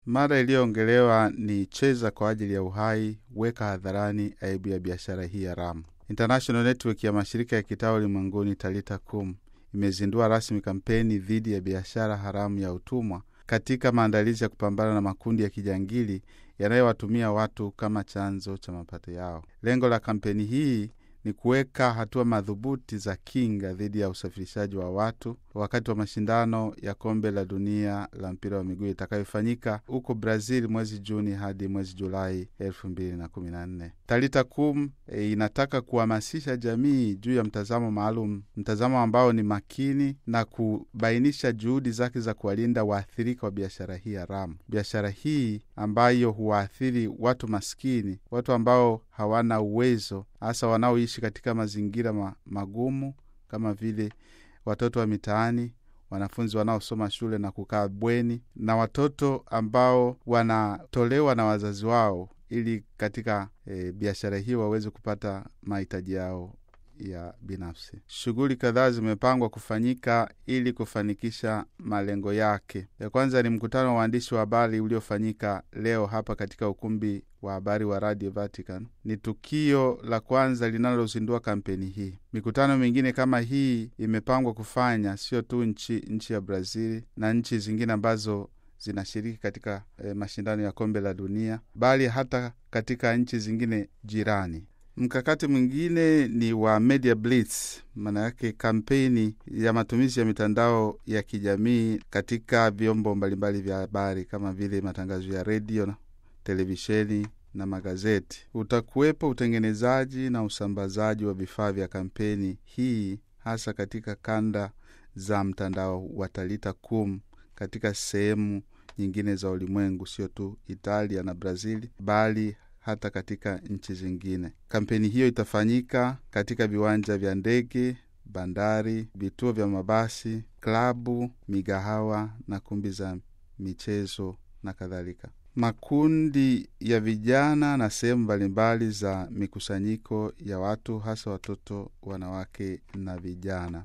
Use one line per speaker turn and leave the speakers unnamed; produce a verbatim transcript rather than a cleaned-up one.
Mada iliyoongelewa ni cheza kwa ajili ya uhai, weka hadharani aibu ya biashara hii haramu. International Network ya mashirika ya kitawa ulimwenguni Talita Kum imezindua rasmi kampeni dhidi ya biashara haramu ya utumwa katika maandalizi ya kupambana na makundi ya kijangili yanayowatumia watu kama chanzo cha mapato yao. Lengo la kampeni hii ni kuweka hatua madhubuti za kinga dhidi ya usafirishaji wa watu wakati wa mashindano ya kombe la dunia la mpira wa miguu itakayofanyika huko Brazil mwezi Juni hadi mwezi Julai elfu mbili na kumi na nne. Talita Kum e, inataka kuhamasisha jamii juu ya mtazamo maalum, mtazamo ambao ni makini na kubainisha juhudi zake za kuwalinda waathirika wa biashara hii haramu. Biashara hii ambayo huwaathiri watu maskini, watu ambao hawana uwezo, hasa wanaoishi katika mazingira ma, magumu kama vile watoto wa mitaani, wanafunzi wanaosoma shule na kukaa bweni, na watoto ambao wanatolewa na wazazi wao ili katika e, biashara hii waweze kupata mahitaji yao ya binafsi. Shughuli kadhaa zimepangwa kufanyika ili kufanikisha malengo yake. Ya kwanza ni mkutano wa waandishi wa habari uliofanyika leo hapa katika ukumbi wa habari wa Radio Vatican. Ni tukio la kwanza linalozindua kampeni hii. Mikutano mingine kama hii imepangwa kufanya sio tu nchi nchi ya Brazil na nchi zingine ambazo zinashiriki katika e, mashindano ya kombe la dunia, bali hata katika nchi zingine jirani. Mkakati mwingine ni wa Media Blitz, maana yake kampeni ya matumizi ya mitandao ya kijamii katika vyombo mbalimbali vya habari kama vile matangazo ya radio, televisheni na magazeti. Utakuwepo utengenezaji na usambazaji wa vifaa vya kampeni hii hasa katika kanda za mtandao wa Talita Kum katika sehemu nyingine za ulimwengu, sio tu Italia na Brazil bali hata katika nchi zingine. Kampeni hiyo itafanyika katika viwanja vya ndege, bandari, vituo vya mabasi, klabu, migahawa na kumbi za michezo na kadhalika. Makundi ya vijana na sehemu mbalimbali za mikusanyiko ya watu, hasa watoto, wanawake na vijana.